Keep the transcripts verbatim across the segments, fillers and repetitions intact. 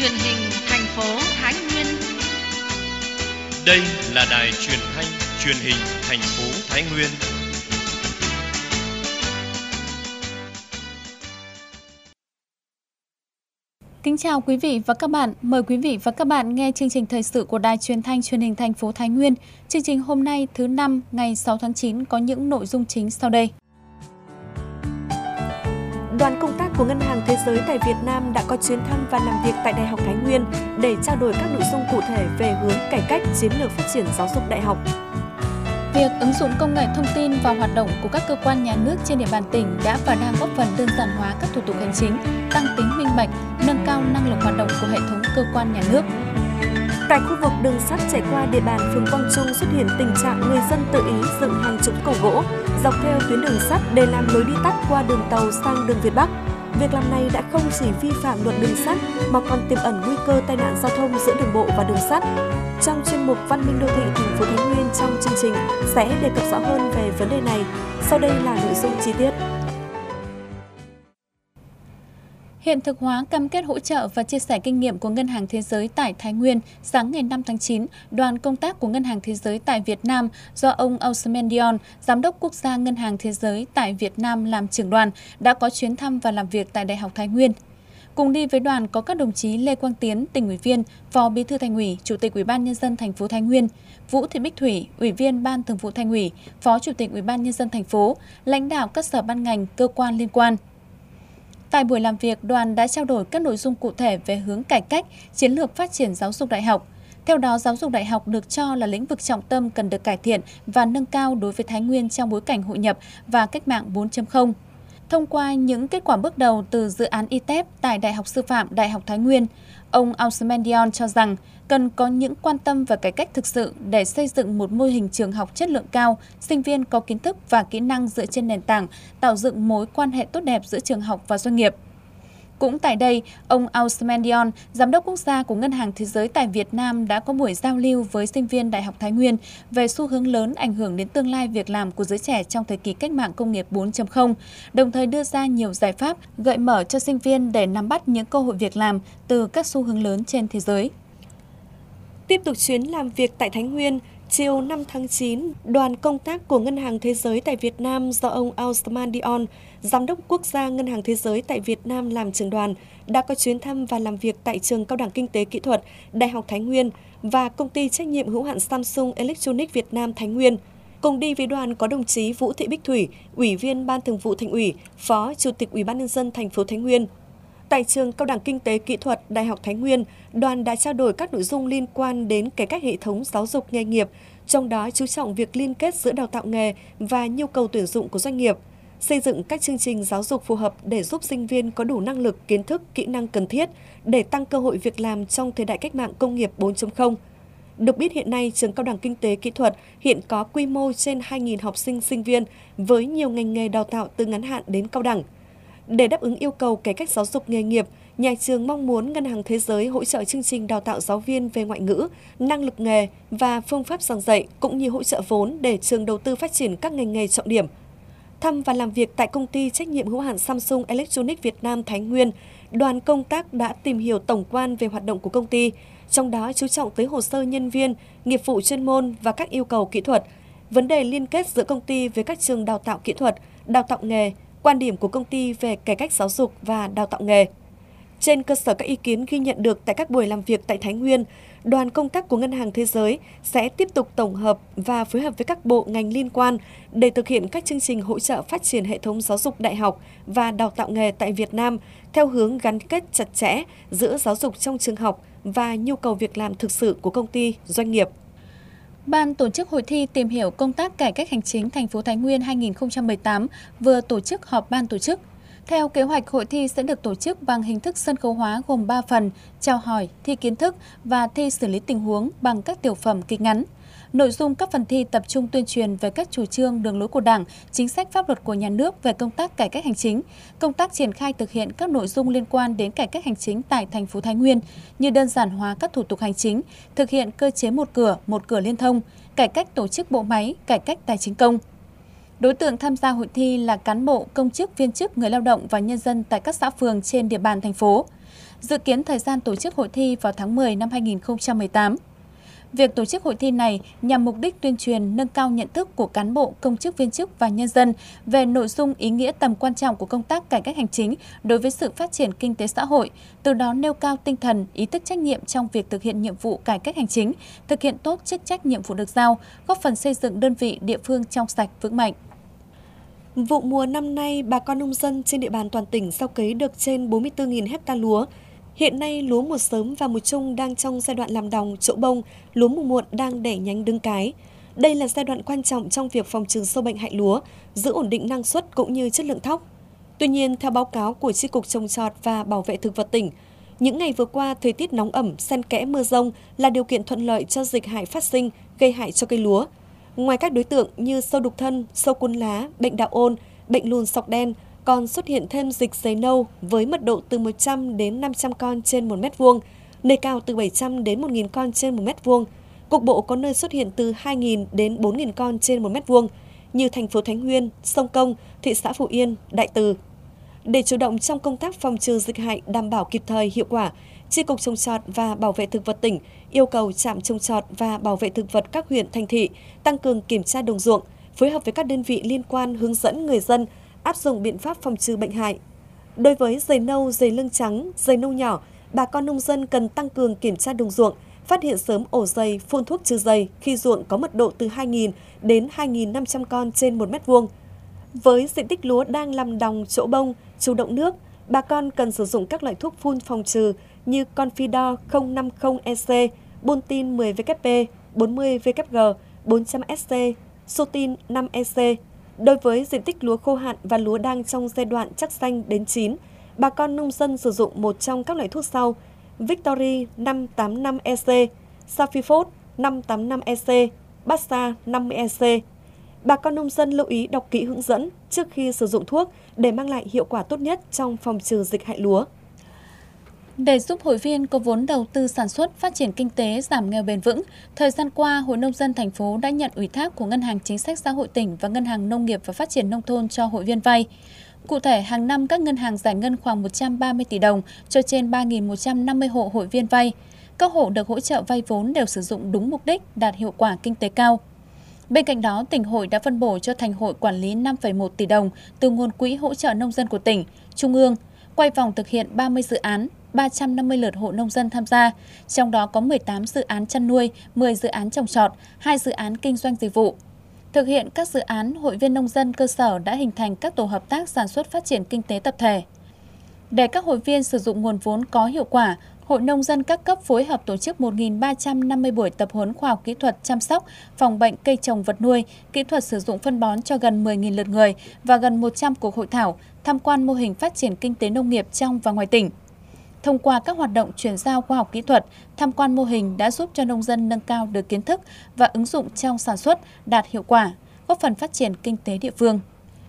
truyền hình thành phố Thái Nguyên. Đây là đài truyền thanh truyền hình thành phố Thái Nguyên. Kính chào quý vị và các bạn. Mời quý vị và các bạn nghe chương trình thời sự của đài truyền thanh truyền hình thành phố Thái Nguyên. Chương trình hôm nay thứ năm ngày sáu tháng chín có những nội dung chính sau đây. Đoàn công tác của Ngân hàng Thế giới tại Việt Nam đã có chuyến thăm và làm việc tại Đại học Thái Nguyên để trao đổi các nội dung cụ thể về hướng cải cách chiến lược phát triển giáo dục đại học. Việc ứng dụng công nghệ thông tin vào hoạt động của các cơ quan nhà nước trên địa bàn tỉnh đã và đang góp phần đơn giản hóa các thủ tục hành chính, tăng tính minh bạch, nâng cao năng lực hoạt động của hệ thống cơ quan nhà nước. Tại khu vực đường sắt chạy qua địa bàn phường Quang Trung xuất hiện tình trạng người dân tự ý dựng hàng chục cầu gỗ dọc theo tuyến đường sắt để làm lối đi tắt qua đường tàu sang đường Việt Bắc. Việc làm này đã không chỉ vi phạm luật đường sắt mà còn tiềm ẩn nguy cơ tai nạn giao thông giữa đường bộ và đường sắt. Trong chuyên mục Văn minh đô thị thành phố Thái Nguyên trong chương trình sẽ đề cập rõ hơn về vấn đề này. Sau đây là nội dung chi tiết. Hiện thực hóa cam kết hỗ trợ và chia sẻ kinh nghiệm của Ngân hàng Thế giới tại Thái Nguyên, sáng ngày năm tháng chín, đoàn công tác của Ngân hàng Thế giới tại Việt Nam do ông Ousmane Dione, Giám đốc Quốc gia Ngân hàng Thế giới tại Việt Nam làm trưởng đoàn, đã có chuyến thăm và làm việc tại Đại học Thái Nguyên. Cùng đi với đoàn có các đồng chí Lê Quang Tiến, tỉnh ủy viên, Phó Bí thư Thành ủy, Chủ tịch Ủy ban Nhân dân thành phố Thái Nguyên, Vũ Thị Bích Thủy, Ủy viên Ban Thường vụ Thành ủy, Phó Chủ tịch Ủy ban Nhân dân thành phố, lãnh đạo các sở ban ngành, cơ quan liên quan. Tại buổi làm việc, đoàn đã trao đổi các nội dung cụ thể về hướng cải cách, chiến lược phát triển giáo dục đại học. Theo đó, giáo dục đại học được cho là lĩnh vực trọng tâm cần được cải thiện và nâng cao đối với Thái Nguyên trong bối cảnh hội nhập và cách mạng bốn chấm không. Thông qua những kết quả bước đầu từ dự án i tép tại Đại học Sư phạm Đại học Thái Nguyên, ông Ousmane Dione cho rằng cần có những quan tâm và cải cách thực sự để xây dựng một mô hình trường học chất lượng cao, sinh viên có kiến thức và kỹ năng dựa trên nền tảng, tạo dựng mối quan hệ tốt đẹp giữa trường học và doanh nghiệp. Cũng tại đây, ông Ousmane Dione, Giám đốc Quốc gia của Ngân hàng Thế giới tại Việt Nam đã có buổi giao lưu với sinh viên Đại học Thái Nguyên về xu hướng lớn ảnh hưởng đến tương lai việc làm của giới trẻ trong thời kỳ cách mạng công nghiệp bốn chấm không, đồng thời đưa ra nhiều giải pháp gợi mở cho sinh viên để nắm bắt những cơ hội việc làm từ các xu hướng lớn trên thế giới. Tiếp tục chuyến làm việc tại Thái Nguyên, chiều năm tháng chín, đoàn công tác của Ngân hàng Thế giới tại Việt Nam do ông Ousmane Dione, Giám đốc Quốc gia Ngân hàng Thế giới tại Việt Nam làm trưởng đoàn, đã có chuyến thăm và làm việc tại Trường Cao đẳng Kinh tế Kỹ thuật Đại học Thái Nguyên và Công ty trách nhiệm hữu hạn Samsung Electronics Việt Nam Thái Nguyên. Cùng đi với đoàn có đồng chí Vũ Thị Bích Thủy, Ủy viên Ban Thường vụ Thành ủy, Phó Chủ tịch Ủy ban Nhân dân thành phố Thái Nguyên. Tại Trường Cao đẳng Kinh tế Kỹ thuật Đại học Thái Nguyên, đoàn đã trao đổi các nội dung liên quan đến cải cách hệ thống giáo dục nghề nghiệp, trong đó chú trọng việc liên kết giữa đào tạo nghề và nhu cầu tuyển dụng của doanh nghiệp, xây dựng các chương trình giáo dục phù hợp để giúp sinh viên có đủ năng lực, kiến thức, kỹ năng cần thiết để tăng cơ hội việc làm trong thời đại cách mạng công nghiệp bốn chấm không. Được biết hiện nay, Trường Cao đẳng Kinh tế Kỹ thuật hiện có quy mô trên hai nghìn học sinh sinh viên với nhiều ngành nghề đào tạo từ ngắn hạn đến cao đẳng. Để đáp ứng yêu cầu cải cách giáo dục nghề nghiệp, nhà trường mong muốn Ngân hàng Thế giới hỗ trợ chương trình đào tạo giáo viên về ngoại ngữ, năng lực nghề và phương pháp giảng dạy, cũng như hỗ trợ vốn để trường đầu tư phát triển các ngành nghề trọng điểm. Thăm và làm việc tại Công ty trách nhiệm hữu hạn Samsung Electronics Việt Nam Thái Nguyên, đoàn công tác đã tìm hiểu tổng quan về hoạt động của công ty, trong đó chú trọng tới hồ sơ nhân viên, nghiệp vụ chuyên môn và các yêu cầu kỹ thuật, vấn đề liên kết giữa công ty với các trường đào tạo kỹ thuật, đào tạo nghề, quan điểm của công ty về cải cách giáo dục và đào tạo nghề. Trên cơ sở các ý kiến ghi nhận được tại các buổi làm việc tại Thái Nguyên, đoàn công tác của Ngân hàng Thế giới sẽ tiếp tục tổng hợp và phối hợp với các bộ ngành liên quan để thực hiện các chương trình hỗ trợ phát triển hệ thống giáo dục đại học và đào tạo nghề tại Việt Nam theo hướng gắn kết chặt chẽ giữa giáo dục trong trường học và nhu cầu việc làm thực sự của công ty, doanh nghiệp. Ban tổ chức hội thi tìm hiểu công tác cải cách hành chính thành phố Thái Nguyên hai nghìn không trăm mười tám vừa tổ chức họp ban tổ chức. Theo kế hoạch, hội thi sẽ được tổ chức bằng hình thức sân khấu hóa gồm ba phần: chào hỏi, thi kiến thức và thi xử lý tình huống bằng các tiểu phẩm kịch ngắn. Nội dung các phần thi tập trung tuyên truyền về các chủ trương, đường lối của Đảng, chính sách pháp luật của nhà nước về công tác cải cách hành chính, công tác triển khai thực hiện các nội dung liên quan đến cải cách hành chính tại thành phố Thái Nguyên như đơn giản hóa các thủ tục hành chính, thực hiện cơ chế một cửa, một cửa liên thông, cải cách tổ chức bộ máy, cải cách tài chính công. Đối tượng tham gia hội thi là cán bộ, công chức, viên chức, người lao động và nhân dân tại các xã phường trên địa bàn thành phố. Dự kiến thời gian tổ chức hội thi vào tháng mười năm hai nghìn không trăm mười tám. Việc tổ chức hội thi này nhằm mục đích tuyên truyền, nâng cao nhận thức của cán bộ, công chức, viên chức và nhân dân về nội dung, ý nghĩa, tầm quan trọng của công tác cải cách hành chính đối với sự phát triển kinh tế xã hội, từ đó nêu cao tinh thần, ý thức trách nhiệm trong việc thực hiện nhiệm vụ cải cách hành chính, thực hiện tốt chức trách nhiệm vụ được giao, góp phần xây dựng đơn vị địa phương trong sạch vững mạnh. Vụ mùa năm nay, bà con nông dân trên địa bàn toàn tỉnh gieo cấy được trên bốn mươi tư nghìn ha lúa. Hiện nay, lúa mùa sớm và mùa trung đang trong giai đoạn làm đồng, trổ bông, lúa mùa muộn đang đẻ nhánh đứng cái. Đây là giai đoạn quan trọng trong việc phòng trừ sâu bệnh hại lúa, giữ ổn định năng suất cũng như chất lượng thóc. Tuy nhiên, theo báo cáo của Chi cục Trồng trọt và Bảo vệ thực vật tỉnh, những ngày vừa qua, thời tiết nóng ẩm, xen kẽ mưa rông là điều kiện thuận lợi cho dịch hại phát sinh, gây hại cho cây lúa. Ngoài các đối tượng như sâu đục thân, sâu cuốn lá, bệnh đạo ôn, bệnh lùn sọc đen, còn xuất hiện thêm dịch giấy nâu với mật độ từ một trăm đến năm trăm con trên một mét vuông, nơi cao từ bảy trăm đến một nghìn con trên một mét vuông. Cục bộ có nơi xuất hiện từ hai nghìn đến bốn nghìn con trên một mét vuông, như thành phố Thái Nguyên, Sông Công, thị xã Phú Yên, Đại Từ. Để chủ động trong công tác phòng trừ dịch hại đảm bảo kịp thời, hiệu quả, Chi cục Trồng trọt và Bảo vệ thực vật tỉnh yêu cầu trạm trồng trọt và bảo vệ thực vật các huyện, thành thị tăng cường kiểm tra đồng ruộng, phối hợp với các đơn vị liên quan hướng dẫn người dân áp dụng biện pháp phòng trừ bệnh hại. Đối với dày nâu, dày lưng trắng, dày nâu nhỏ, bà con nông dân cần tăng cường kiểm tra đồng ruộng, phát hiện sớm ổ dày, phun thuốc trừ dày khi ruộng có mật độ từ hai nghìn đến hai nghìn năm trăm con trên một mét vuông. Với diện tích lúa đang làm đồng, trổ bông, chủ động nước, bà con cần sử dụng các loại thuốc phun phòng trừ như Confidor không năm không E C, Bontin mười W P, bốn mươi W G, bốn trăm S C, Sotin năm E C. Đối với diện tích lúa khô hạn và lúa đang trong giai đoạn chắc xanh đến chín, bà con nông dân sử dụng một trong các loại thuốc sau: Victory năm tám năm E C, Safifos năm tám năm E C, Bassa năm mươi E C. Bà con nông dân lưu ý đọc kỹ hướng dẫn trước khi sử dụng thuốc để mang lại hiệu quả tốt nhất trong phòng trừ dịch hại lúa. Để giúp hội viên có vốn đầu tư sản xuất, phát triển kinh tế, giảm nghèo bền vững, thời gian qua, Hội Nông dân thành phố đã nhận ủy thác của Ngân hàng Chính sách Xã hội tỉnh và Ngân hàng Nông nghiệp và Phát triển Nông thôn cho hội viên vay. Cụ thể, hàng năm các ngân hàng giải ngân khoảng một trăm ba mươi tỷ đồng cho trên ba nghìn một trăm năm mươi hộ hội viên vay. Các hộ được hỗ trợ vay vốn đều sử dụng đúng mục đích, đạt hiệu quả kinh tế cao. Bên cạnh đó, tỉnh hội đã phân bổ cho thành hội quản lý năm phẩy một tỷ đồng từ nguồn quỹ hỗ trợ nông dân của tỉnh, trung ương, quay vòng thực hiện ba mươi dự án, ba trăm năm mươi lượt hộ nông dân tham gia, trong đó có mười tám dự án chăn nuôi, mười dự án trồng trọt, hai dự án kinh doanh dịch vụ. Thực hiện các dự án, hội viên nông dân cơ sở đã hình thành các tổ hợp tác sản xuất phát triển kinh tế tập thể. Để các hội viên sử dụng nguồn vốn có hiệu quả, Hội Nông dân các cấp phối hợp tổ chức một nghìn ba trăm năm mươi buổi tập huấn khoa học kỹ thuật chăm sóc, phòng bệnh cây trồng vật nuôi, kỹ thuật sử dụng phân bón cho gần mười nghìn lượt người và gần một trăm cuộc hội thảo, tham quan mô hình phát triển kinh tế nông nghiệp trong và ngoài tỉnh. Thông qua các hoạt động chuyển giao khoa học kỹ thuật, tham quan mô hình đã giúp cho nông dân nâng cao được kiến thức và ứng dụng trong sản xuất đạt hiệu quả, góp phần phát triển kinh tế địa phương.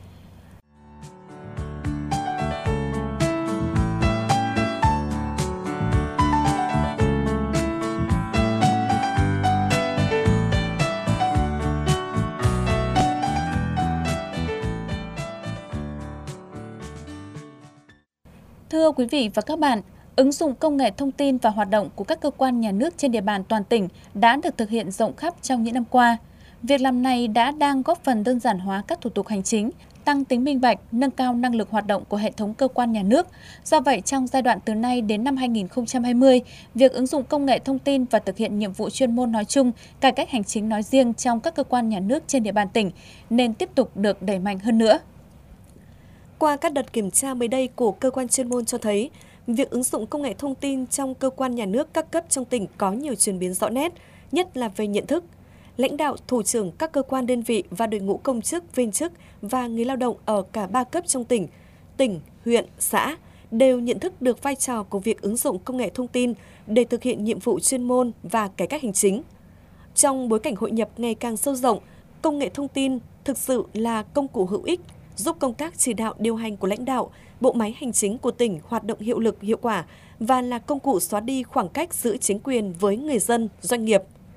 Thưa quý vị và các bạn, ứng dụng công nghệ thông tin và hoạt động của các cơ quan nhà nước trên địa bàn toàn tỉnh đã được thực hiện rộng khắp trong những năm qua. Việc làm này đã đang góp phần đơn giản hóa các thủ tục hành chính, tăng tính minh bạch, nâng cao năng lực hoạt động của hệ thống cơ quan nhà nước. Do vậy, trong giai đoạn từ nay đến năm hai nghìn không trăm hai mươi, việc ứng dụng công nghệ thông tin và thực hiện nhiệm vụ chuyên môn nói chung, cải cách hành chính nói riêng trong các cơ quan nhà nước trên địa bàn tỉnh nên tiếp tục được đẩy mạnh hơn nữa. Qua các đợt kiểm tra mới đây của cơ quan chuyên môn cho thấy, việc ứng dụng công nghệ thông tin trong cơ quan nhà nước các cấp trong tỉnh có nhiều chuyển biến rõ nét, nhất là về nhận thức. Lãnh đạo, thủ trưởng các cơ quan đơn vị và đội ngũ công chức, viên chức và người lao động ở cả ba cấp trong tỉnh, tỉnh, huyện, xã đều nhận thức được vai trò của việc ứng dụng công nghệ thông tin để thực hiện nhiệm vụ chuyên môn và cải cách hành chính. Trong bối cảnh hội nhập ngày càng sâu rộng, công nghệ thông tin thực sự là công cụ hữu ích, giúp công tác chỉ đạo điều hành của lãnh đạo, bộ máy hành chính của tỉnh hoạt động hiệu lực, hiệu quả và là công cụ xóa đi khoảng cách giữa chính quyền với người dân, doanh nghiệp.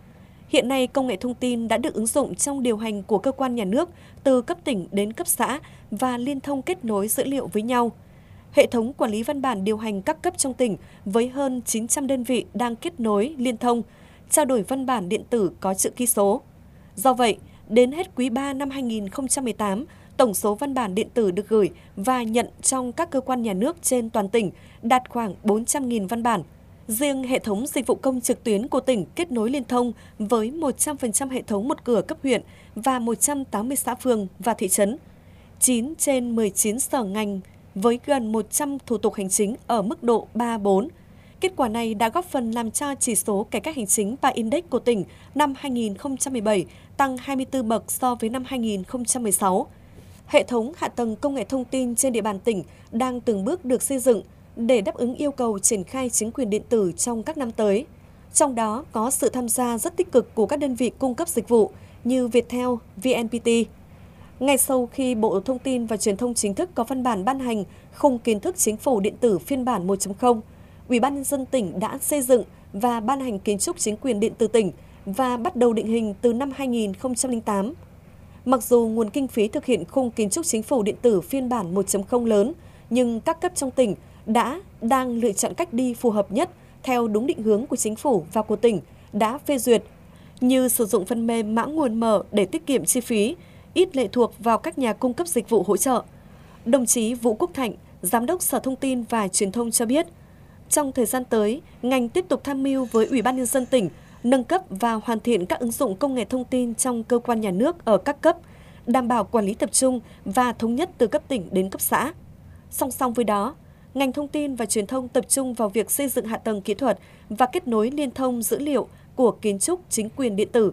Hiện nay, công nghệ thông tin đã được ứng dụng trong điều hành của cơ quan nhà nước từ cấp tỉnh đến cấp xã và liên thông kết nối dữ liệu với nhau. Hệ thống quản lý văn bản điều hành các cấp trong tỉnh với hơn chín trăm đơn vị đang kết nối, liên thông, trao đổi văn bản điện tử có chữ ký số. Do vậy, đến hết quý ba năm hai nghìn không trăm mười tám, tổng số văn bản điện tử được gửi và nhận trong các cơ quan nhà nước trên toàn tỉnh đạt khoảng bốn trăm nghìn văn bản. Riêng hệ thống dịch vụ công trực tuyến của tỉnh kết nối liên thông với một trăm phần trăm hệ thống một cửa cấp huyện và một trăm tám mươi xã phường và thị trấn, chín trên mười chín sở ngành với gần một trăm thủ tục hành chính ở mức độ ba bốn. Kết quả này đã góp phần làm cho chỉ số cải cách hành chính và index của tỉnh năm hai nghìn không trăm mười bảy tăng hai mươi tư bậc so với năm hai nghìn không trăm mười sáu. Hệ thống hạ tầng công nghệ thông tin trên địa bàn tỉnh đang từng bước được xây dựng để đáp ứng yêu cầu triển khai chính quyền điện tử trong các năm tới. Trong đó có sự tham gia rất tích cực của các đơn vị cung cấp dịch vụ như Viettel, vê en pê tê. Ngay sau khi Bộ Thông tin và Truyền thông chính thức có văn bản ban hành khung kiến thức chính phủ điện tử phiên bản một chấm không, Ủy ban nhân dân tỉnh đã xây dựng và ban hành kiến trúc chính quyền điện tử tỉnh và bắt đầu định hình từ năm hai nghìn không trăm lẻ tám. Mặc dù nguồn kinh phí thực hiện khung kiến trúc chính phủ điện tử phiên bản một chấm không lớn, nhưng các cấp trong tỉnh đã, đang lựa chọn cách đi phù hợp nhất theo đúng định hướng của chính phủ và của tỉnh đã phê duyệt, như sử dụng phần mềm mã nguồn mở để tiết kiệm chi phí, ít lệ thuộc vào các nhà cung cấp dịch vụ hỗ trợ. Đồng chí Vũ Quốc Thạnh, Giám đốc Sở Thông tin và Truyền thông cho biết, trong thời gian tới, ngành tiếp tục tham mưu với Ủy ban nhân dân tỉnh nâng cấp và hoàn thiện các ứng dụng công nghệ thông tin trong cơ quan nhà nước ở các cấp, đảm bảo quản lý tập trung và thống nhất từ cấp tỉnh đến cấp xã. Song song với đó, ngành thông tin và truyền thông tập trung vào việc xây dựng hạ tầng kỹ thuật và kết nối liên thông dữ liệu của kiến trúc chính quyền điện tử.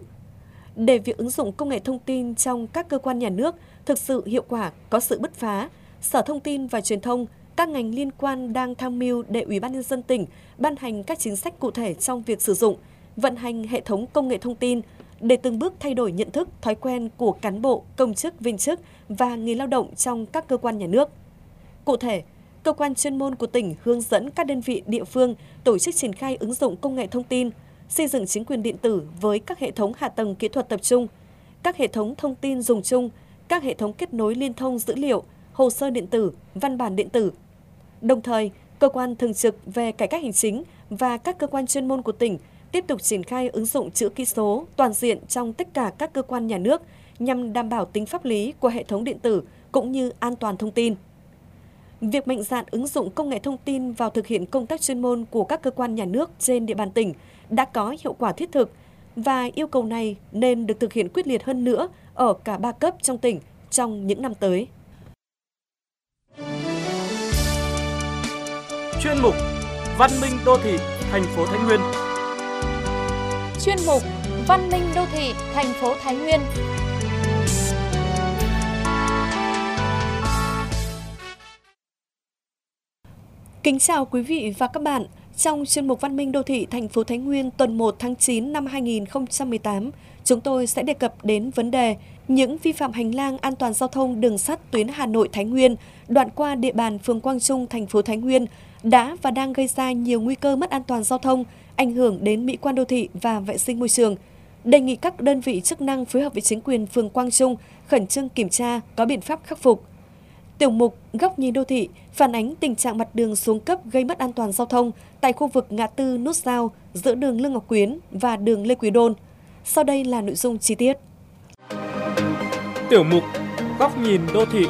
Để việc ứng dụng công nghệ thông tin trong các cơ quan nhà nước thực sự hiệu quả, có sự bứt phá, Sở Thông tin và Truyền thông, các ngành liên quan đang tham mưu để Ủy ban nhân dân tỉnh ban hành các chính sách cụ thể trong việc sử dụng, vận hành hệ thống công nghệ thông tin để từng bước thay đổi nhận thức, thói quen của cán bộ, công chức, viên chức và người lao động trong các cơ quan nhà nước. Cụ thể, cơ quan chuyên môn của tỉnh hướng dẫn các đơn vị địa phương tổ chức triển khai ứng dụng công nghệ thông tin, xây dựng chính quyền điện tử với các hệ thống hạ tầng kỹ thuật tập trung, các hệ thống thông tin dùng chung, các hệ thống kết nối liên thông dữ liệu, hồ sơ điện tử, văn bản điện tử. Đồng thời, cơ quan thường trực về cải cách hành chính và các cơ quan chuyên môn của tỉnh tiếp tục triển khai ứng dụng chữ ký số toàn diện trong tất cả các cơ quan nhà nước nhằm đảm bảo tính pháp lý của hệ thống điện tử cũng như an toàn thông tin. Việc mạnh dạn ứng dụng công nghệ thông tin vào thực hiện công tác chuyên môn của các cơ quan nhà nước trên địa bàn tỉnh đã có hiệu quả thiết thực và yêu cầu này nên được thực hiện quyết liệt hơn nữa ở cả ba cấp trong tỉnh trong những năm tới. Chuyên mục Văn minh đô thị thành phố Thái Nguyên. Chuyên mục Văn minh đô thị thành phố Thái Nguyên. Kính chào quý vị và các bạn. Trong chuyên mục Văn minh đô thị thành phố Thái Nguyên tuần một tháng chín năm hai nghìn không trăm mười tám, chúng tôi sẽ đề cập đến vấn đề những vi phạm hành lang an toàn giao thông đường sắt tuyến Hà Nội Thái Nguyên, đoạn qua địa bàn phường Quang Trung, thành phố Thái Nguyên đã và đang gây ra nhiều nguy cơ mất an toàn giao thông, ảnh hưởng đến mỹ quan đô thị và vệ sinh môi trường. Đề nghị các đơn vị chức năng phối hợp với chính quyền phường Quang Trung khẩn trương kiểm tra, có biện pháp khắc phục. Tiểu mục Góc nhìn đô thị phản ánh tình trạng mặt đường xuống cấp gây mất an toàn giao thông tại khu vực ngã tư nút giao giữa đường Lương Ngọc Quyến và đường Lê Quý Đôn. Sau đây là nội dung chi tiết. Tiểu mục Góc nhìn đô thị.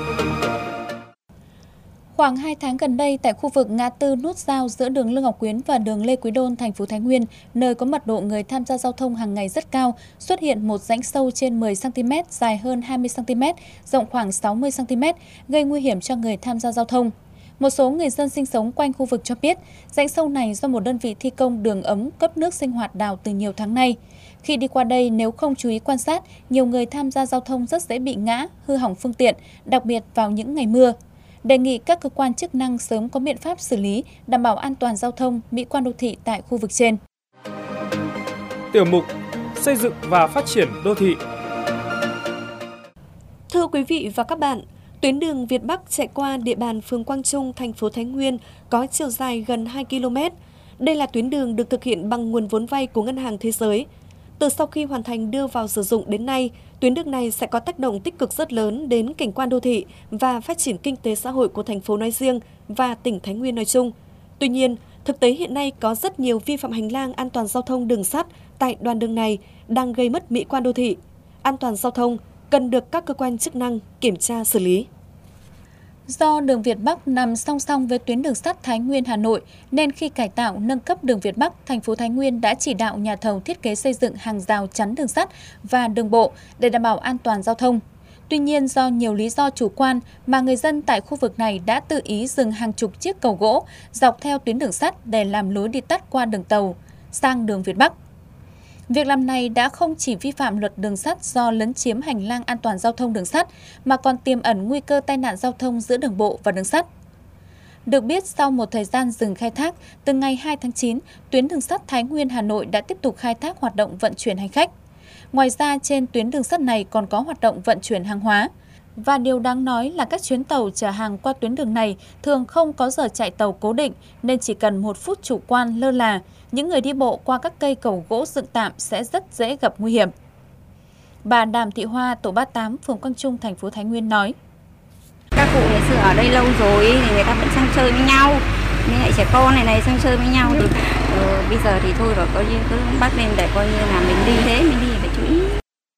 Khoảng hai tháng gần đây, tại khu vực ngã tư nút giao giữa đường Lương Ngọc Quyến và đường Lê Quý Đôn, thành phố Thái Nguyên, nơi có mật độ người tham gia giao thông hàng ngày rất cao, xuất hiện một rãnh sâu trên mười xăng ti mét, dài hơn hai mươi xăng ti mét, rộng khoảng sáu mươi xăng ti mét, gây nguy hiểm cho người tham gia giao thông. Một số người dân sinh sống quanh khu vực cho biết, rãnh sâu này do một đơn vị thi công đường ống cấp nước sinh hoạt đào từ nhiều tháng nay. Khi đi qua đây, nếu không chú ý quan sát, nhiều người tham gia giao thông rất dễ bị ngã, hư hỏng phương tiện, đặc biệt vào những ngày mưa. Đề nghị các cơ quan chức năng sớm có biện pháp xử lý, đảm bảo an toàn giao thông, mỹ quan đô thị tại khu vực trên. Tiểu mục Xây dựng và phát triển đô thị. Thưa quý vị và các bạn, tuyến đường Việt Bắc chạy qua địa bàn phường Quang Trung, thành phố Thái Nguyên có chiều dài gần hai ki lô mét. Đây là tuyến đường được thực hiện bằng nguồn vốn vay của Ngân hàng Thế giới. Từ sau khi hoàn thành đưa vào sử dụng đến nay, tuyến đường này sẽ có tác động tích cực rất lớn đến cảnh quan đô thị và phát triển kinh tế xã hội của thành phố nói riêng và tỉnh Thái Nguyên nói chung. Tuy nhiên, thực tế hiện nay có rất nhiều vi phạm hành lang an toàn giao thông đường sắt tại đoạn đường này đang gây mất mỹ quan đô thị. An toàn giao thông cần được các cơ quan chức năng kiểm tra xử lý. Do đường Việt Bắc nằm song song với tuyến đường sắt Thái Nguyên Hà Nội, nên khi cải tạo nâng cấp đường Việt Bắc, thành phố Thái Nguyên đã chỉ đạo nhà thầu thiết kế xây dựng hàng rào chắn đường sắt và đường bộ để đảm bảo an toàn giao thông. Tuy nhiên, do nhiều lý do chủ quan mà người dân tại khu vực này đã tự ý dừng hàng chục chiếc cầu gỗ dọc theo tuyến đường sắt để làm lối đi tắt qua đường tàu sang đường Việt Bắc. Việc làm này đã không chỉ vi phạm luật đường sắt do lấn chiếm hành lang an toàn giao thông đường sắt, mà còn tiềm ẩn nguy cơ tai nạn giao thông giữa đường bộ và đường sắt. Được biết, sau một thời gian dừng khai thác, từ ngày hai tháng chín, tuyến đường sắt Thái Nguyên Hà Nội đã tiếp tục khai thác hoạt động vận chuyển hành khách. Ngoài ra, trên tuyến đường sắt này còn có hoạt động vận chuyển hàng hóa. Và điều đáng nói là các chuyến tàu chở hàng qua tuyến đường này thường không có giờ chạy tàu cố định, nên chỉ cần một phút chủ quan lơ là, những người đi bộ qua các cây cầu gỗ dựng tạm sẽ rất dễ gặp nguy hiểm. Bà Đàm Thị Hoa, tổ ba mươi tám, phường Quang Trung, thành phố Thái Nguyên nói: Các cụ ngày xưa ở đây lâu rồi thì người ta vẫn sang chơi với nhau, như lại trẻ con này này sang chơi với nhau. Thì, ừ, bây giờ thì thôi rồi, coi như cứ bắt lên để coi như là mình đi thế, mình đi phải chú ý.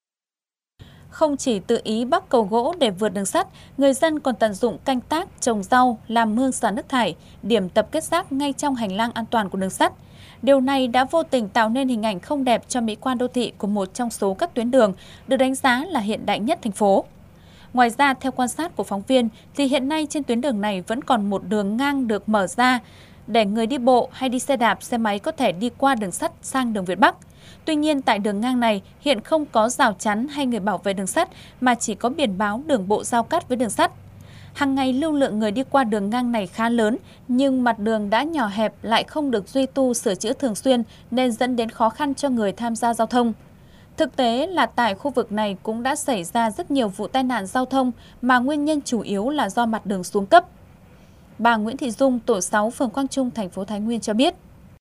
Không chỉ tự ý bắc cầu gỗ để vượt đường sắt, người dân còn tận dụng canh tác, trồng rau, làm mương xả nước thải, điểm tập kết rác ngay trong hành lang an toàn của đường sắt. Điều này đã vô tình tạo nên hình ảnh không đẹp cho mỹ quan đô thị của một trong số các tuyến đường được đánh giá là hiện đại nhất thành phố. Ngoài ra, theo quan sát của phóng viên, thì hiện nay trên tuyến đường này vẫn còn một đường ngang được mở ra để người đi bộ hay đi xe đạp, xe máy có thể đi qua đường sắt sang đường Việt Bắc. Tuy nhiên, tại đường ngang này hiện không có rào chắn hay người bảo vệ đường sắt mà chỉ có biển báo đường bộ giao cắt với đường sắt. Hàng ngày lưu lượng người đi qua đường ngang này khá lớn, nhưng mặt đường đã nhỏ hẹp lại không được duy tu sửa chữa thường xuyên nên dẫn đến khó khăn cho người tham gia giao thông. Thực tế là tại khu vực này cũng đã xảy ra rất nhiều vụ tai nạn giao thông mà nguyên nhân chủ yếu là do mặt đường xuống cấp. Bà Nguyễn Thị Dung, tổ sáu, phường Quang Trung, thành phố Thái Nguyên cho biết: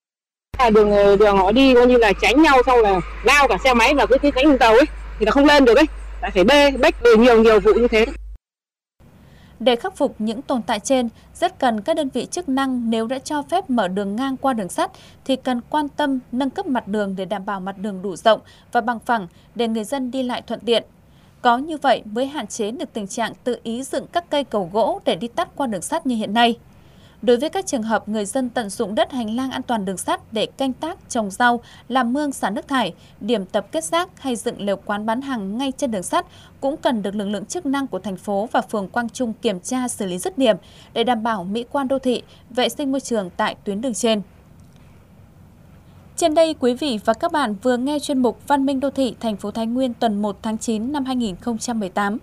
Đường đường họ đi coi như là tránh nhau, xong là lao cả xe máy vào cái cái cánh đường tàu ấy thì là không lên được ấy, lại phải bê bách nhiều nhiều vụ như thế. Để khắc phục những tồn tại trên, rất cần các đơn vị chức năng nếu đã cho phép mở đường ngang qua đường sắt thì cần quan tâm nâng cấp mặt đường để đảm bảo mặt đường đủ rộng và bằng phẳng để người dân đi lại thuận tiện. Có như vậy mới hạn chế được tình trạng tự ý dựng các cây cầu gỗ để đi tắt qua đường sắt như hiện nay. Đối với các trường hợp người dân tận dụng đất hành lang an toàn đường sắt để canh tác, trồng rau, làm mương xả nước thải, điểm tập kết rác hay dựng lều quán bán hàng ngay trên đường sắt cũng cần được lực lượng chức năng của thành phố và phường Quang Trung kiểm tra xử lý dứt điểm để đảm bảo mỹ quan đô thị, vệ sinh môi trường tại tuyến đường trên. Trên đây, quý vị và các bạn vừa nghe chuyên mục Văn minh đô thị thành phố Thái Nguyên tuần một tháng chín năm hai nghìn không trăm mười tám.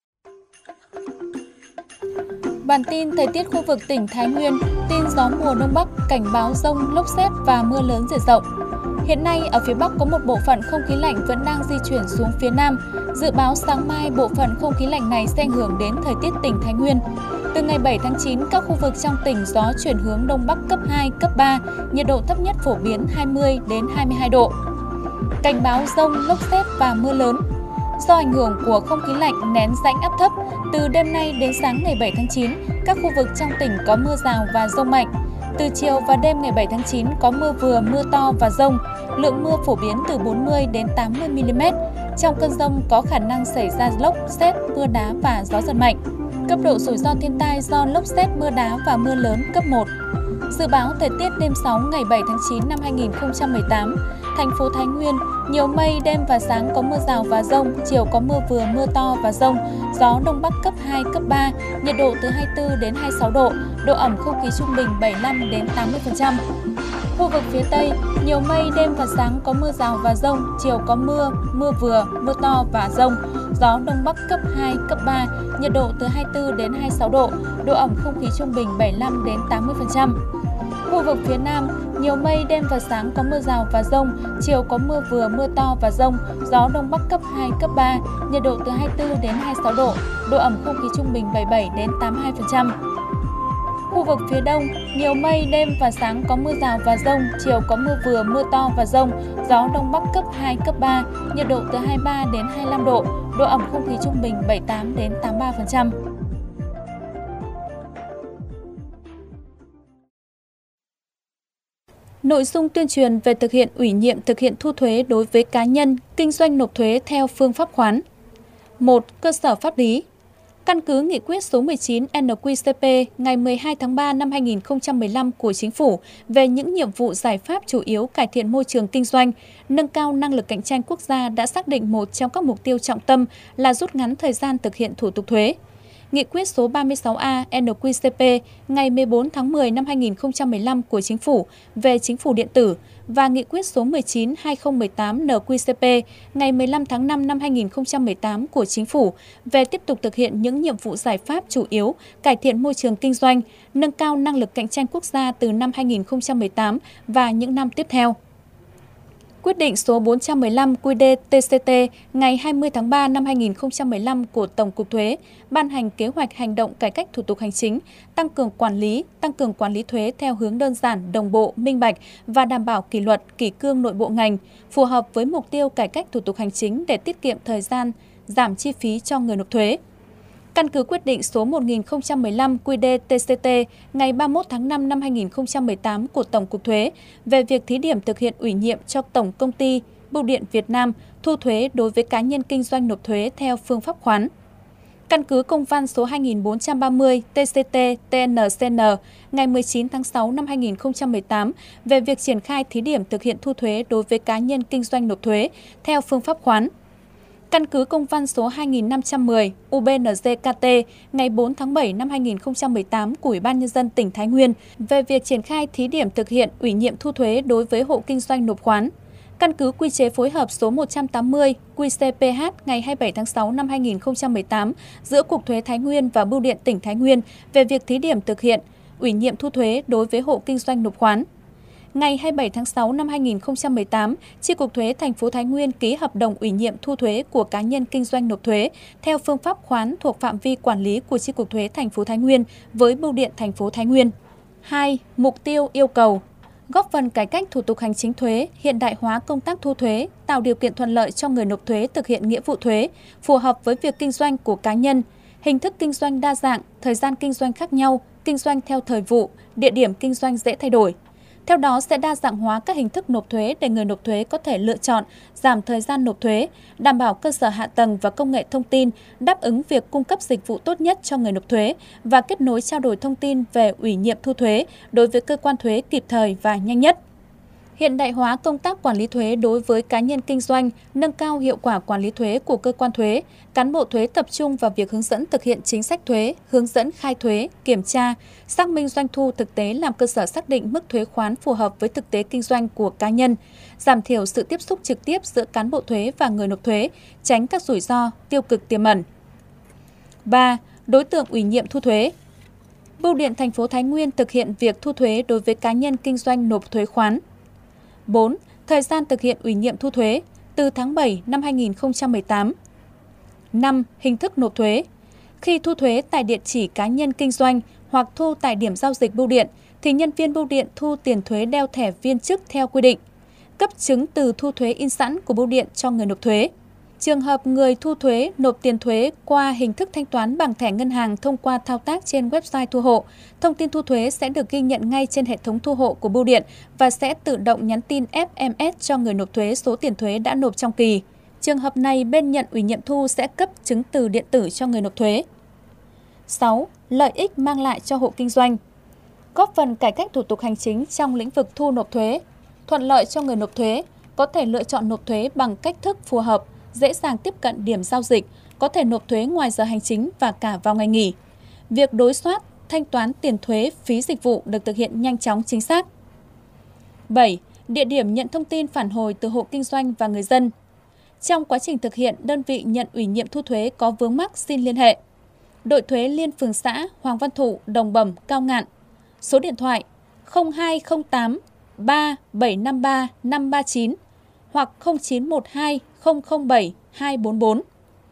Bản tin thời tiết khu vực tỉnh Thái Nguyên, tin gió mùa Đông Bắc, cảnh báo dông, lốc sét và mưa lớn diện rộng. Hiện nay, ở phía Bắc có một bộ phận không khí lạnh vẫn đang di chuyển xuống phía Nam. Dự báo sáng mai, bộ phận không khí lạnh này sẽ ảnh hưởng đến thời tiết tỉnh Thái Nguyên. Từ ngày bảy tháng chín, các khu vực trong tỉnh gió chuyển hướng Đông Bắc cấp hai, cấp ba, nhiệt độ thấp nhất phổ biến hai mươi đến hai mươi hai độ. Cảnh báo dông, lốc sét và mưa lớn. Do ảnh hưởng của không khí lạnh nén rãnh áp thấp, từ đêm nay đến sáng ngày bảy tháng chín, các khu vực trong tỉnh có mưa rào và dông mạnh. Từ chiều và đêm ngày bảy tháng chín có mưa vừa, mưa to và dông. Lượng mưa phổ biến từ bốn mươi đến tám mươi mi li mét. Trong cơn dông có khả năng xảy ra lốc, sét, mưa đá và gió giật mạnh. Cấp độ rủi ro thiên tai do lốc sét, mưa đá và mưa lớn cấp một. Dự báo thời tiết đêm sáu ngày bảy tháng chín năm hai nghìn không trăm mười tám, thành phố Thái Nguyên, nhiều mây, đêm và sáng có mưa rào và dông, chiều có mưa vừa, mưa to và dông, gió Đông Bắc cấp hai, cấp ba, nhiệt độ từ hai mươi tư đến hai mươi sáu độ, độ ẩm không khí trung bình bảy mươi lăm đến tám mươi phần trăm. Khu vực phía Tây, nhiều mây, đêm và sáng có mưa rào và dông, chiều có mưa, mưa vừa, mưa to và dông, gió Đông Bắc cấp hai, cấp ba, nhiệt độ từ hai mươi tư đến hai mươi sáu độ, độ ẩm không khí trung bình bảy mươi lăm đến tám mươi phần trăm. Khu vực phía Nam, nhiều mây, đêm và sáng có mưa rào và dông, chiều có mưa vừa, mưa to và dông, gió Đông Bắc cấp hai, cấp ba, nhiệt độ từ hai mươi tư đến hai mươi sáu độ, độ ẩm không khí trung bình bảy mươi bảy đến tám mươi hai phần trăm. Khu vực phía Đông, nhiều mây, đêm và sáng có mưa rào và dông, chiều có mưa vừa, mưa to và dông, gió Đông Bắc cấp hai, cấp ba, nhiệt độ từ hai mươi ba đến hai mươi lăm độ, độ ẩm không khí trung bình bảy mươi tám đến tám mươi ba phần trăm. Nội dung tuyên truyền về thực hiện ủy nhiệm thực hiện thu thuế đối với cá nhân, kinh doanh nộp thuế theo phương pháp khoán. một. Cơ sở pháp lý. Căn cứ Nghị quyết số mười chín N Q C P ngày mười hai tháng ba năm hai nghìn không trăm mười lăm của Chính phủ về những nhiệm vụ giải pháp chủ yếu cải thiện môi trường kinh doanh, nâng cao năng lực cạnh tranh quốc gia đã xác định một trong các mục tiêu trọng tâm là rút ngắn thời gian thực hiện thủ tục thuế. Nghị quyết số ba mươi sáu A N Q C P ngày mười bốn tháng mười năm hai nghìn không trăm mười lăm của Chính phủ về Chính phủ điện tử và Nghị quyết số mười chín trên hai nghìn không trăm mười tám N Q C P ngày mười lăm tháng năm năm hai nghìn không trăm mười tám của Chính phủ về tiếp tục thực hiện những nhiệm vụ giải pháp chủ yếu cải thiện môi trường kinh doanh, nâng cao năng lực cạnh tranh quốc gia từ năm hai nghìn không trăm mười tám và những năm tiếp theo. Quyết định số bốn trăm mười lăm Q D T C T ngày hai mươi tháng ba năm hai nghìn không trăm mười lăm của Tổng cục Thuế ban hành kế hoạch hành động cải cách thủ tục hành chính, tăng cường quản lý, tăng cường quản lý thuế theo hướng đơn giản, đồng bộ, minh bạch và đảm bảo kỷ luật, kỷ cương nội bộ ngành, phù hợp với mục tiêu cải cách thủ tục hành chính để tiết kiệm thời gian, giảm chi phí cho người nộp thuế. Căn cứ quyết định số một nghìn không trăm mười lăm Q D T C T ngày ba mươi mốt tháng năm năm hai nghìn không trăm mười tám của Tổng cục Thuế về việc thí điểm thực hiện ủy nhiệm cho Tổng công ty Bưu điện Việt Nam thu thuế đối với cá nhân kinh doanh nộp thuế theo phương pháp khoán. Căn cứ công văn số hai nghìn bốn trăm ba mươi T C T T N C N ngày mười chín tháng sáu năm hai nghìn không trăm mười tám về việc triển khai thí điểm thực hiện thu thuế đối với cá nhân kinh doanh nộp thuế theo phương pháp khoán. Căn cứ công văn số hai nghìn năm trăm mười U B N G K T ngày bốn tháng bảy năm hai nghìn không trăm mười tám của Ủy ban Nhân dân tỉnh Thái Nguyên về việc triển khai thí điểm thực hiện ủy nhiệm thu thuế đối với hộ kinh doanh nộp khoán. Căn cứ quy chế phối hợp số một trăm tám mươi Q C P H ngày hai mươi bảy tháng sáu năm hai nghìn không trăm mười tám giữa Cục Thuế Thái Nguyên và Bưu điện tỉnh Thái Nguyên về việc thí điểm thực hiện ủy nhiệm thu thuế đối với hộ kinh doanh nộp khoán. Ngày hai mươi bảy tháng sáu năm hai nghìn không trăm mười tám, Chi cục Thuế thành phố Thái Nguyên ký hợp đồng ủy nhiệm thu thuế của cá nhân kinh doanh nộp thuế theo phương pháp khoán thuộc phạm vi quản lý của Chi cục Thuế thành phố Thái Nguyên với Bưu điện thành phố Thái Nguyên. hai. Mục tiêu yêu cầu góp phần cải cách thủ tục hành chính thuế, hiện đại hóa công tác thu thuế, tạo điều kiện thuận lợi cho người nộp thuế thực hiện nghĩa vụ thuế, phù hợp với việc kinh doanh của cá nhân, hình thức kinh doanh đa dạng, thời gian kinh doanh khác nhau, kinh doanh theo thời vụ, địa điểm kinh doanh dễ thay đổi. Theo đó sẽ đa dạng hóa các hình thức nộp thuế để người nộp thuế có thể lựa chọn, giảm thời gian nộp thuế, đảm bảo cơ sở hạ tầng và công nghệ thông tin, đáp ứng việc cung cấp dịch vụ tốt nhất cho người nộp thuế và kết nối trao đổi thông tin về ủy nhiệm thu thuế đối với cơ quan thuế kịp thời và nhanh nhất. Hiện đại hóa công tác quản lý thuế đối với cá nhân kinh doanh, nâng cao hiệu quả quản lý thuế của cơ quan thuế, cán bộ thuế tập trung vào việc hướng dẫn thực hiện chính sách thuế, hướng dẫn khai thuế, kiểm tra, xác minh doanh thu thực tế làm cơ sở xác định mức thuế khoán phù hợp với thực tế kinh doanh của cá nhân, giảm thiểu sự tiếp xúc trực tiếp giữa cán bộ thuế và người nộp thuế, tránh các rủi ro, tiêu cực tiềm ẩn. ba. Đối tượng ủy nhiệm thu thuế. Bưu điện thành phố Thái Nguyên thực hiện việc thu thuế đối với cá nhân kinh doanh nộp thuế khoán. bốn. Thời gian thực hiện ủy nhiệm thu thuế từ tháng bảy năm hai nghìn không trăm mười tám. năm. Hình thức nộp thuế. Khi thu thuế tại địa chỉ cá nhân kinh doanh hoặc thu tại điểm giao dịch bưu điện thì nhân viên bưu điện thu tiền thuế đeo thẻ viên chức theo quy định. Cấp chứng từ thu thuế in sẵn của bưu điện cho người nộp thuế. Trường hợp người thu thuế nộp tiền thuế qua hình thức thanh toán bằng thẻ ngân hàng thông qua thao tác trên website thu hộ, thông tin thu thuế sẽ được ghi nhận ngay trên hệ thống thu hộ của bưu điện và sẽ tự động nhắn tin F M S cho người nộp thuế số tiền thuế đã nộp trong kỳ. Trường hợp này, bên nhận ủy nhiệm thu sẽ cấp chứng từ điện tử cho người nộp thuế. sáu. Lợi ích mang lại cho hộ kinh doanh. Góp phần cải cách thủ tục hành chính trong lĩnh vực thu nộp thuế, thuận lợi cho người nộp thuế, có thể lựa chọn nộp thuế bằng cách thức phù hợp, dễ dàng tiếp cận điểm giao dịch, có thể nộp thuế ngoài giờ hành chính và cả vào ngày nghỉ. Việc đối soát, thanh toán tiền thuế, phí dịch vụ được thực hiện nhanh chóng chính xác. bảy. Địa điểm nhận thông tin phản hồi từ hộ kinh doanh và người dân. Trong quá trình thực hiện, đơn vị nhận ủy nhiệm thu thuế có vướng mắc xin liên hệ. Đội thuế Liên phường xã Hoàng Văn Thụ, Đồng Bẩm, Cao Ngạn. Số điện thoại không hai không tám ba bảy năm ba năm ba chín hoặc không chín một hai không không bảy hai bốn bốn.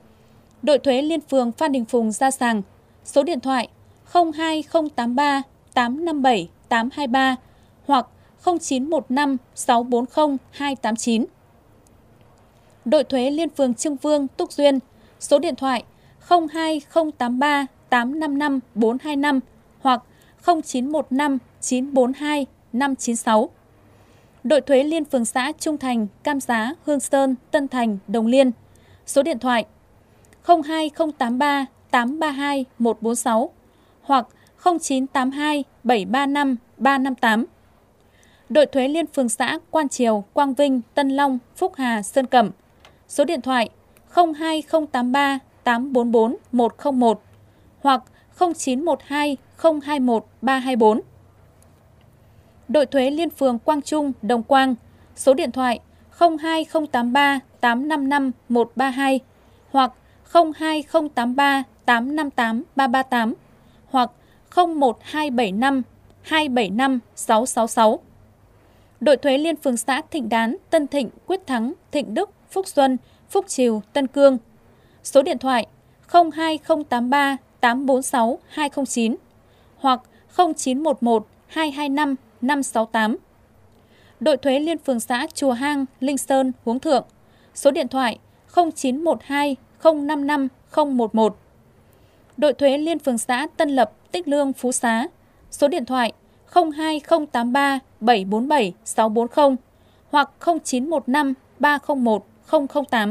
Đội thuế Liên phường Phan Đình Phùng, Gia Sàng. Số điện thoại không hai không tám ba tám năm bảy tám hai ba hoặc không chín một năm sáu bốn không hai tám chín. Đội thuế liên phường Trưng Vương, Túc Duyên, số điện thoại không hai không tám ba tám năm năm bốn hai năm hoặc không chín một năm chín bốn hai năm chín sáu. Đội thuế liên phường xã Trung Thành, Cam Giá, Hương Sơn, Tân Thành, Đồng Liên, số điện thoại không hai không tám ba tám ba hai một bốn sáu hoặc không chín tám hai bảy ba năm ba năm tám. Đội thuế liên phường xã Quan Triều, Quang Vinh, Tân Long, Phúc Hà, Sơn Cẩm, số điện thoại không hai không tám ba tám bốn bốn một không một hoặc không chín một hai không hai một ba hai bốn. Đội thuế liên phường Quang Trung, Đồng Quang, số điện thoại không hai không tám ba tám năm năm một ba hai hoặc không hai không tám ba tám năm tám ba ba tám hoặc không một hai bảy năm hai bảy năm sáu sáu sáu. Đội thuế liên phường xã Thịnh Đán, Tân Thịnh, Quyết Thắng, Thịnh Đức, Phúc Xuân, Phúc Triều, Tân Cương, số điện thoại không hai không tám ba tám bốn sáu hai không chín hoặc không chín một một hai hai năm năm sáu tám. Đội thuế liên phường xã Chùa Hang, Linh Sơn, Huống Thượng, số điện thoại không chín một hai không năm năm không một một. Đội thuế liên phường xã Tân Lập, Tích Lương, Phú Xá, số điện thoại không hai không tám ba bảy bốn bảy sáu bốn không hoặc không chín một năm ba không một không không tám.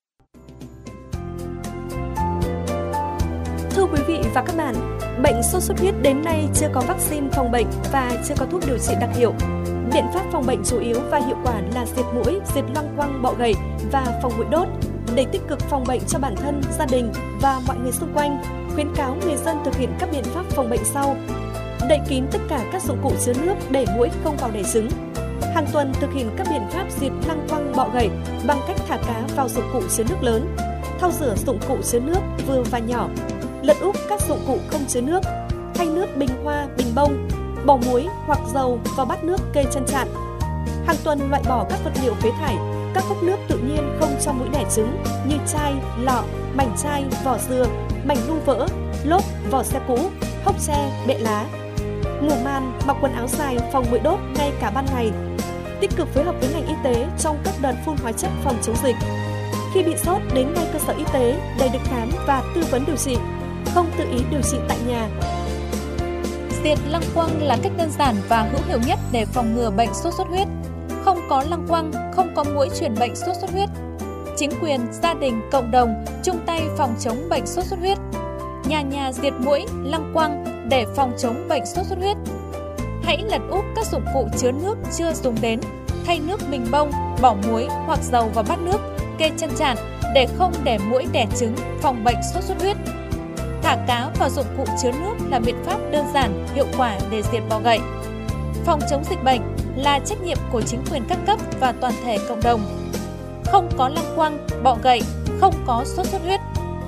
Thưa quý vị và các bạn, bệnh sốt xuất huyết đến nay chưa có vaccine phòng bệnh và chưa có thuốc điều trị đặc hiệu. Biện pháp phòng bệnh chủ yếu và hiệu quả là diệt muỗi, diệt loang quăng, bọ gậy và phòng muỗi đốt. Để tích cực phòng bệnh cho bản thân, gia đình và mọi người xung quanh, khuyến cáo người dân thực hiện các biện pháp phòng bệnh sau: đậy kín tất cả các dụng cụ chứa nước để muỗi không vào đẻ trứng. Hàng tuần thực hiện các biện pháp diệt lăng quăng, bọ gậy bằng cách thả cá vào dụng cụ chứa nước lớn, thau rửa dụng cụ chứa nước vừa và nhỏ, lật úp các dụng cụ không chứa nước, thay nước bình hoa, bình bông, bỏ muối hoặc dầu vào bát nước kê chân trạn. Hàng tuần loại bỏ các vật liệu phế thải, các cốc nước tự nhiên không cho muỗi đẻ trứng như chai, lọ, mảnh chai, vỏ dừa, mảnh lu vỡ, lốp, vỏ xe cũ, hốc tre, bệ lá. Ngủ màn, mặc quần áo dài phòng muỗi đốt ngay cả ban ngày. Tích cực phối hợp với ngành y tế trong các đợt phun hóa chất phòng chống dịch. Khi bị sốt, đến ngay cơ sở y tế để được khám và tư vấn điều trị, không tự ý điều trị tại nhà. Diệt lăng quăng là cách đơn giản và hữu hiệu nhất để phòng ngừa bệnh sốt xuất huyết. Không có lăng quăng, không có muỗi truyền bệnh sốt xuất huyết. Chính quyền, gia đình, cộng đồng chung tay phòng chống bệnh sốt xuất huyết. Nhà nhà diệt muỗi, lăng quăng để phòng chống bệnh sốt xuất huyết. Hãy lật úp các dụng cụ chứa nước chưa dùng đến, thay nước bình bông, bỏ muối hoặc dầu vào bát nước, kê chân trạn để không để muỗi đẻ trứng, phòng bệnh sốt xuất huyết. Thả cá vào dụng cụ chứa nước là biện pháp đơn giản, hiệu quả để diệt bọ gậy. Phòng chống dịch bệnh là trách nhiệm của chính quyền các cấp và toàn thể cộng đồng. Không có lăng quăng, bọ gậy, không có sốt xuất huyết.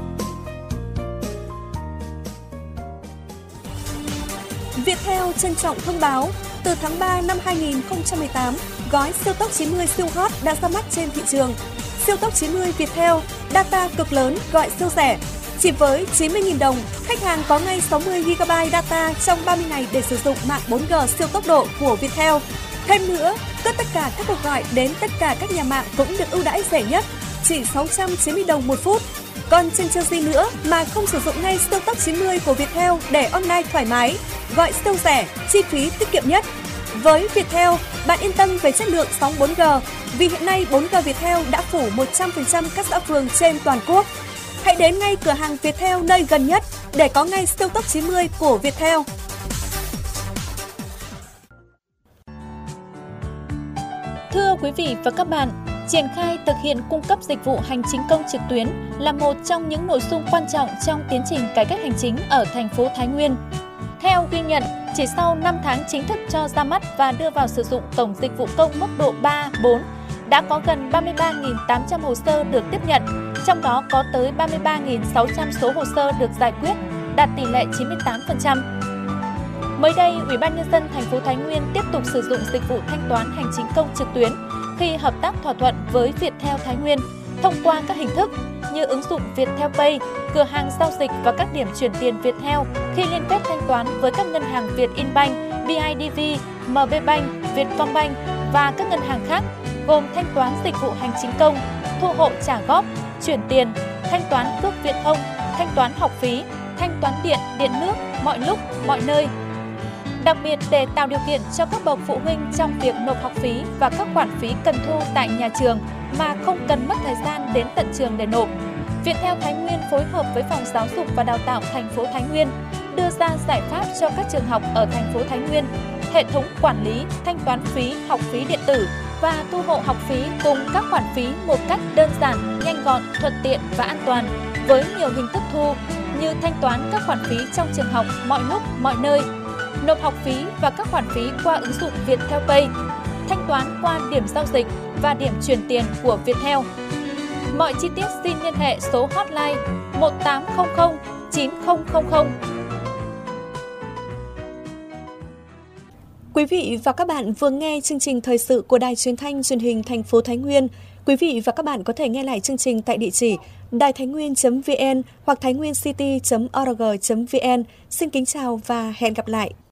Viettel trân trọng thông báo, từ tháng ba năm hai nghìn không trăm mười tám, gói siêu tốc chín mươi siêu hot đã ra mắt trên thị trường. Siêu tốc chín mươi Viettel, data cực lớn, gọi siêu rẻ. Chỉ với chín mươi nghìn đồng, khách hàng có ngay sáu mươi gi ga bai data trong ba mươi ngày để sử dụng mạng bốn G siêu tốc độ của Viettel. Thêm nữa, tất tất cả các cuộc gọi đến tất cả các nhà mạng cũng được ưu đãi rẻ nhất, chỉ sáu trăm chín mươi đồng một phút. Còn chần chừ gì nữa mà không sử dụng ngay siêu tốc chín mươi của Viettel để online thoải mái, gọi siêu rẻ, chi phí tiết kiệm nhất. Với Viettel, bạn yên tâm về chất lượng sóng bốn G vì hiện nay bốn G Viettel đã phủ một trăm phần trăm các xã phường trên toàn quốc. Hãy đến ngay cửa hàng Viettel nơi gần nhất để có ngay siêu tốc chín mươi của Viettel. Thưa quý vị và các bạn, triển khai thực hiện cung cấp dịch vụ hành chính công trực tuyến là một trong những nội dung quan trọng trong tiến trình cải cách hành chính ở thành phố Thái Nguyên. Theo ghi nhận, chỉ sau năm tháng chính thức cho ra mắt và đưa vào sử dụng cổng dịch vụ công mức độ ba, bốn, đã có gần ba mươi ba nghìn tám trăm hồ sơ được tiếp nhận, trong đó có tới ba mươi ba nghìn sáu trăm số hồ sơ được giải quyết, đạt tỷ lệ chín mươi tám phần trăm. Mới đây, Ủy ban Nhân dân thành phố Thái Nguyên tiếp tục sử dụng dịch vụ thanh toán hành chính công trực tuyến khi hợp tác thỏa thuận với Viettel Thái Nguyên thông qua các hình thức như ứng dụng Viettel Pay, cửa hàng giao dịch và các điểm chuyển tiền Viettel khi liên kết thanh toán với các ngân hàng Vietinbank, bê i đê vê, em bê Bank, Vietcombank và các ngân hàng khác, gồm thanh toán dịch vụ hành chính công, thu hộ trả góp, chuyển tiền, thanh toán cước viễn thông, thanh toán học phí, thanh toán điện, điện nước mọi lúc, mọi nơi. Đặc biệt để tạo điều kiện cho các bậc phụ huynh trong việc nộp học phí và các khoản phí cần thu tại nhà trường mà không cần mất thời gian đến tận trường để nộp, Viettel Thái Nguyên phối hợp với Phòng Giáo dục và Đào tạo thành phố Thái Nguyên đưa ra giải pháp cho các trường học ở thành phố Thái Nguyên, hệ thống quản lý, thanh toán phí, học phí điện tử và thu hộ học phí cùng các khoản phí một cách đơn giản, nhanh gọn, thuận tiện và an toàn với nhiều hình thức thu như thanh toán các khoản phí trong trường học mọi lúc, mọi nơi, nộp học phí và các khoản phí qua ứng dụng Viettel Pay, thanh toán qua điểm giao dịch và điểm chuyển tiền của Viettel. Mọi chi tiết xin liên hệ số hotline một tám không không chín không không không. Quý vị và các bạn vừa nghe chương trình thời sự của Đài Truyền thanh Truyền hình thành phố Thái Nguyên. Quý vị và các bạn có thể nghe lại chương trình tại địa chỉ đài thái nguyên chấm vê en hoặc thái nguyên city chấm org chấm vê en. Xin kính chào và hẹn gặp lại.